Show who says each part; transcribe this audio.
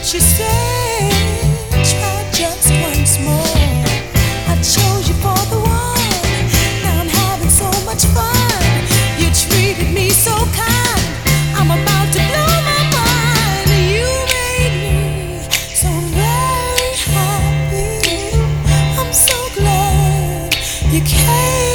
Speaker 1: She said, try just once more. I chose you for the one. Now I'm having so much fun. You treated me so kind. I'm about to blow my mind. You made me so very happy. I'm so glad you came.